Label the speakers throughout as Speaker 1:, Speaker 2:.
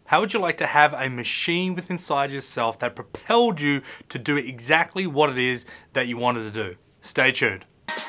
Speaker 1: How would you like to have a machine within inside yourself that propelled you to do exactly what it is that you wanted to do? Stay tuned.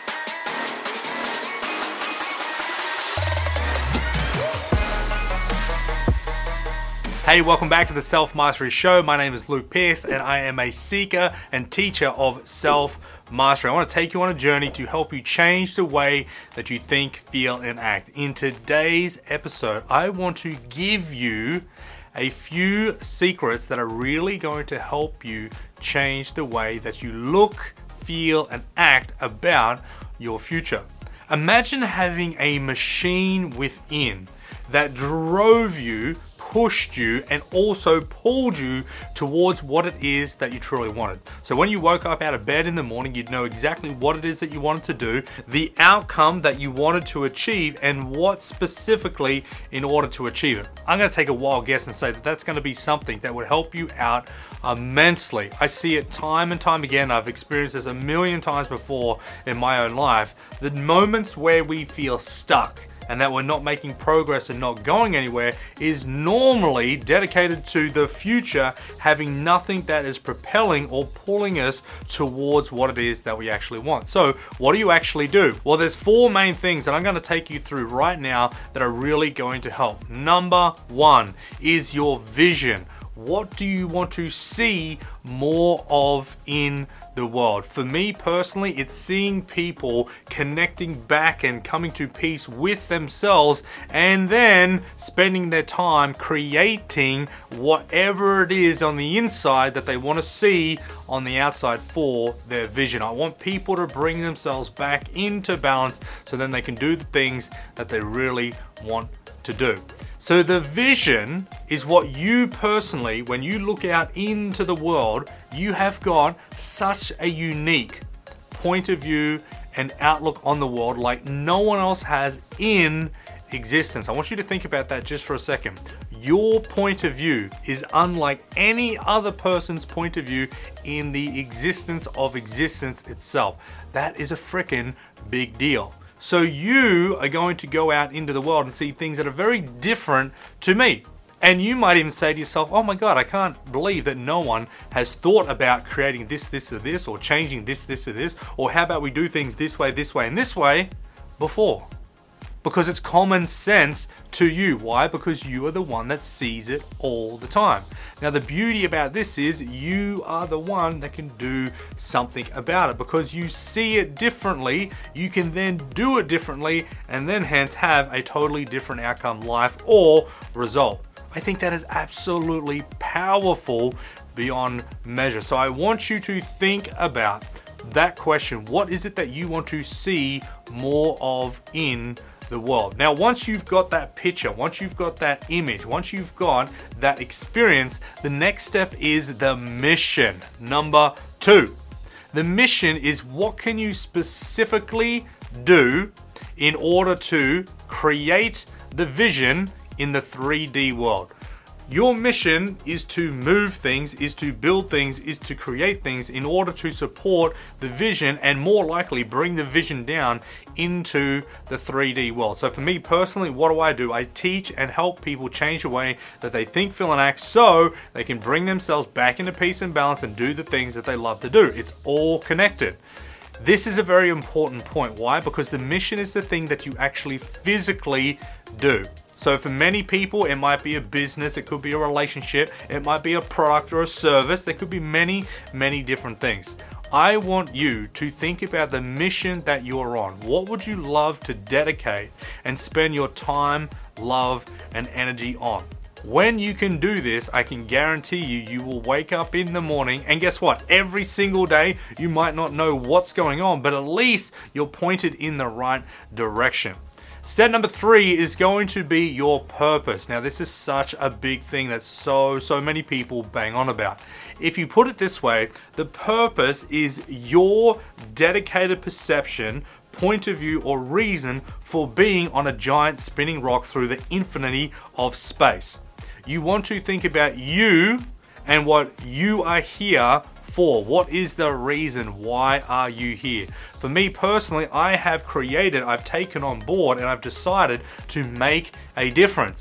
Speaker 1: Hey, welcome back to the Self Mastery Show. My name is Luke Pierce and I am a seeker and teacher of self-mastery. I want to take you on a journey to help you change the way that you think, feel, and act. In today's episode, I want to give you a few secrets that are really going to help you change the way that you look, feel, and act about your future. Imagine having a machine within that drove you, pushed you, and also pulled you towards what it is that you truly wanted. So when you woke up out of bed in the morning, you'd know exactly what it is that you wanted to do, the outcome that you wanted to achieve, and what specifically in order to achieve it. I'm going to take a wild guess and say that that's going to be something that would help you out immensely. I see it time and time again. I've experienced this a million times before in my own life. The moments where we feel stuck and that we're not making progress and not going anywhere is normally dedicated to the future having nothing that is propelling or pulling us towards what it is that we actually want. So what do you actually do? Well, there's four main things that I'm going to take you through right now that are really going to help. Number one is your vision. What do you want to see more of in the world? For me personally, it's seeing people connecting back and coming to peace with themselves and then spending their time creating whatever it is on the inside that they want to see on the outside for their vision. I want people to bring themselves back into balance so then they can do the things that they really want to do. So the vision is what you personally, when you look out into the world, you have got such a unique point of view and outlook on the world like no one else has in existence. I want you to think about that just for a second. Your point of view is unlike any other person's point of view in the existence of existence itself. That is a freaking big deal. So you are going to go out into the world and see things that are very different to me. And you might even say to yourself, oh my God, I can't believe that no one has thought about creating this, or this, or changing this, or this, or how about we do things this way, and this way before. Because it's common sense to you. Why? Because you are the one that sees it all the time. Now the beauty about this is you are the one that can do something about it. Because you see it differently, you can then do it differently and then hence have a totally different outcome, life, or result. I think that is absolutely powerful beyond measure. So I want you to think about that question. What is it that you want to see more of in the world? Now, once you've got that picture, once you've got that image, once you've got that experience, the next step is the mission. Number two. The mission is what can you specifically do in order to create the vision in the 3D world. Your mission is to move things, is to build things, is to create things in order to support the vision and more likely bring the vision down into the 3D world. So for me personally, what do? I teach and help people change the way that they think, feel, and act so they can bring themselves back into peace and balance and do the things that they love to do. It's all connected. This is a very important point. Why? Because the mission is the thing that you actually physically do. So for many people, it might be a business, it could be a relationship, it might be a product or a service. There could be many, many different things. I want you to think about the mission that you're on. What would you love to dedicate and spend your time, love, and energy on? When you can do this, I can guarantee you will wake up in the morning and guess what? Every single day, you might not know what's going on, but at least you're pointed in the right direction. Step number 3 is going to be your purpose. Now, this is such a big thing that so many people bang on about. If you put it this way, the purpose is your dedicated perception, point of view, or reason for being on a giant spinning rock through the infinity of space. You want to think about you and what you are here for. What is the reason? Why are you here? For me personally, I've taken on board and I've decided to make a difference.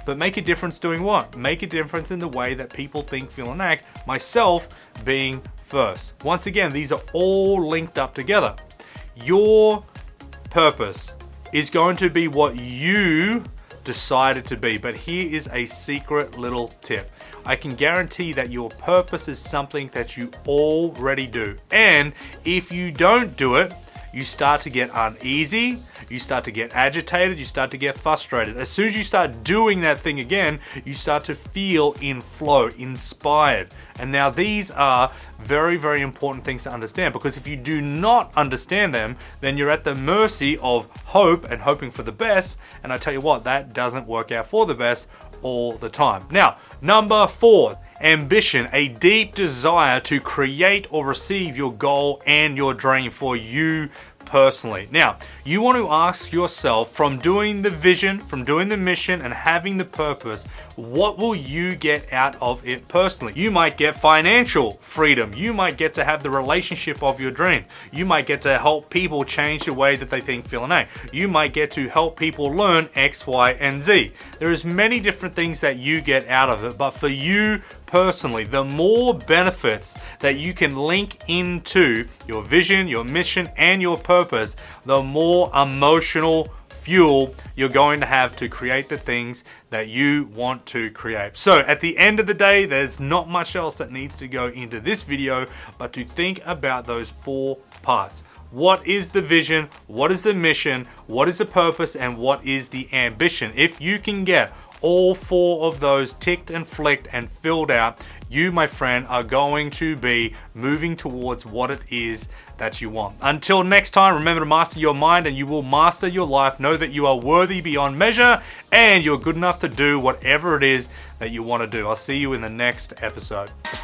Speaker 1: but make a difference doing what? Make a difference in the way that people think, feel, and act, myself being first. Once again, these are all linked up together. Your purpose is going to be what you decided to be, but here is a secret little tip. I can guarantee that your purpose is something that you already do, and if you don't do it, you start to get uneasy, you start to get agitated, you start to get frustrated. As soon as you start doing that thing again, you start to feel in flow, inspired. And now these are very, very important things to understand, because if you do not understand them, then you're at the mercy of hope and hoping for the best. And I tell you what, that doesn't work out for the best all the time. Now, number 4, ambition, a deep desire to create or receive your goal and your dream for you personally. Now, you want to ask yourself, from doing the vision, from doing the mission, and having the purpose, what will you get out of it personally? You might get financial freedom. You might get to have the relationship of your dream. You might get to help people change the way that they think, feel, and act. You might get to help people learn X, Y, and Z. There is many different things that you get out of it, but for you personally, the more benefits that you can link into your vision, your mission, and your purpose, the more emotional fuel you're going to have to create the things that you want to create. So at the end of the day, there's not much else that needs to go into this video, but to think about those 4 parts. What is the vision? What is the mission? What is the purpose? And what is the ambition? If you can get all 4 of those ticked and flicked and filled out, you, my friend, are going to be moving towards what it is that you want. Until next time, remember to master your mind and you will master your life. Know that you are worthy beyond measure and you're good enough to do whatever it is that you want to do. I'll see you in the next episode.